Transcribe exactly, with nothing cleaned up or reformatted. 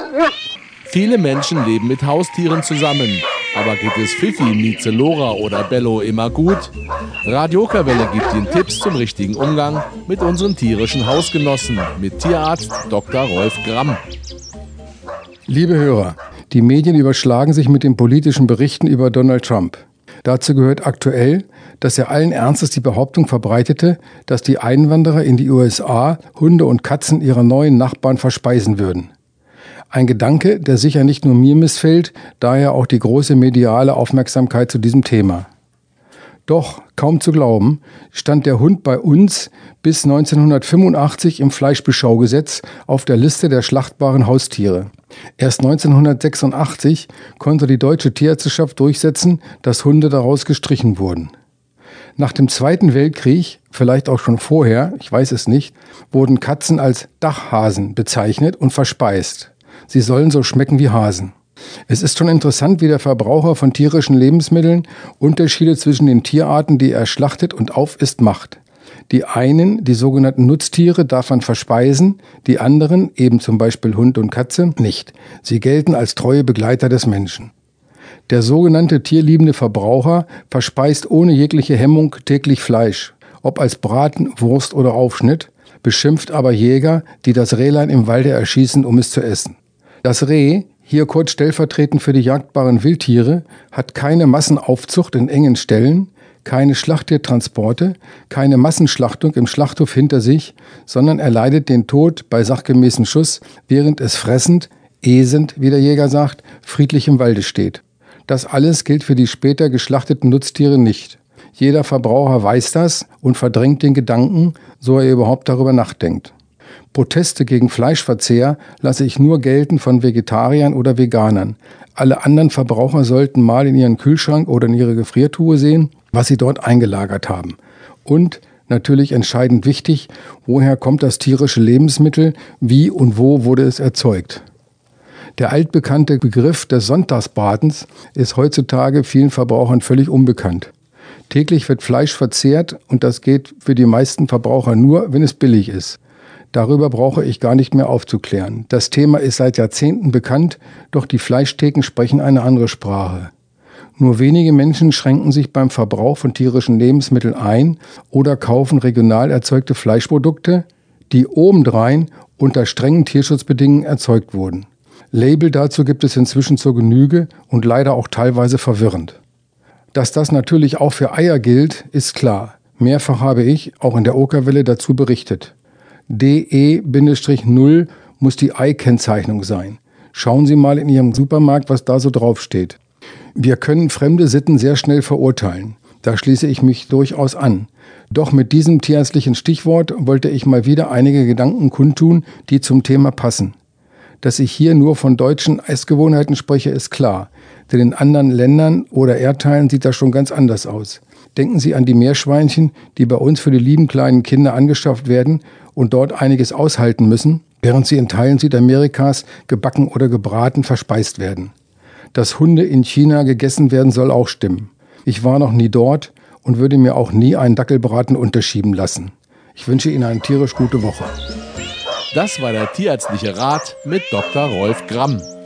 Viele Menschen leben mit Haustieren zusammen. Aber geht es Fifi, Mieze, Lora oder Bello immer gut? Radio Okerwelle gibt Ihnen Tipps zum richtigen Umgang mit unseren tierischen Hausgenossen mit Tierarzt Doktor Rolf Gramm. Liebe Hörer, die Medien überschlagen sich mit den politischen Berichten über Donald Trump. Dazu gehört aktuell, dass er allen Ernstes die Behauptung verbreitete, dass die Einwanderer in die U S A Hunde und Katzen ihrer neuen Nachbarn verspeisen würden. Ein Gedanke, der sicher nicht nur mir missfällt, daher auch die große mediale Aufmerksamkeit zu diesem Thema. Doch, kaum zu glauben, stand der Hund bei uns bis neunzehnhundertfünfundachtzig im Fleischbeschaugesetz auf der Liste der schlachtbaren Haustiere. Erst neunzehnhundertsechsundachtzig konnte die deutsche Tierärzteschaft durchsetzen, dass Hunde daraus gestrichen wurden. Nach dem Zweiten Weltkrieg, vielleicht auch schon vorher, ich weiß es nicht, wurden Katzen als Dachhasen bezeichnet und verspeist. Sie sollen so schmecken wie Hasen. Es ist schon interessant, wie der Verbraucher von tierischen Lebensmitteln Unterschiede zwischen den Tierarten, die er schlachtet und aufisst, macht. Die einen, die sogenannten Nutztiere, darf man verspeisen, die anderen, eben zum Beispiel Hund und Katze, nicht. Sie gelten als treue Begleiter des Menschen. Der sogenannte tierliebende Verbraucher verspeist ohne jegliche Hemmung täglich Fleisch, ob als Braten, Wurst oder Aufschnitt, beschimpft aber Jäger, die das Rehlein im Walde erschießen, um es zu essen. Das Reh, hier kurz stellvertretend für die jagdbaren Wildtiere, hat keine Massenaufzucht in engen Ställen, keine Schlachttiertransporte, keine Massenschlachtung im Schlachthof hinter sich, sondern erleidet den Tod bei sachgemäßem Schuss, während es fressend, esend, wie der Jäger sagt, friedlich im Walde steht. Das alles gilt für die später geschlachteten Nutztiere nicht. Jeder Verbraucher weiß das und verdrängt den Gedanken, so er überhaupt darüber nachdenkt. Proteste gegen Fleischverzehr lasse ich nur gelten von Vegetariern oder Veganern. Alle anderen Verbraucher sollten mal in ihren Kühlschrank oder in ihre Gefriertruhe sehen, was sie dort eingelagert haben. Und natürlich entscheidend wichtig, woher kommt das tierische Lebensmittel, wie und wo wurde es erzeugt. Der altbekannte Begriff des Sonntagsbratens ist heutzutage vielen Verbrauchern völlig unbekannt. Täglich wird Fleisch verzehrt und das geht für die meisten Verbraucher nur, wenn es billig ist. Darüber brauche ich gar nicht mehr aufzuklären. Das Thema ist seit Jahrzehnten bekannt, doch die Fleischtheken sprechen eine andere Sprache. Nur wenige Menschen schränken sich beim Verbrauch von tierischen Lebensmitteln ein oder kaufen regional erzeugte Fleischprodukte, die obendrein unter strengen Tierschutzbedingungen erzeugt wurden. Label dazu gibt es inzwischen zur Genüge und leider auch teilweise verwirrend. Dass das natürlich auch für Eier gilt, ist klar. Mehrfach habe ich, auch in der Okerwelle, dazu berichtet. D E null muss die Ei-Kennzeichnung sein. Schauen Sie mal in Ihrem Supermarkt, was da so draufsteht. Wir können fremde Sitten sehr schnell verurteilen. Da schließe ich mich durchaus an. Doch mit diesem tierärztlichen Stichwort wollte ich mal wieder einige Gedanken kundtun, die zum Thema passen. Dass ich hier nur von deutschen Essgewohnheiten spreche, ist klar. Denn in anderen Ländern oder Erdteilen sieht das schon ganz anders aus. Denken Sie an die Meerschweinchen, die bei uns für die lieben kleinen Kinder angeschafft werden und dort einiges aushalten müssen, während sie in Teilen Südamerikas gebacken oder gebraten verspeist werden. Dass Hunde in China gegessen werden, soll auch stimmen. Ich war noch nie dort und würde mir auch nie einen Dackelbraten unterschieben lassen. Ich wünsche Ihnen eine tierisch gute Woche. Das war der tierärztliche Rat mit Doktor Rolf Gramm.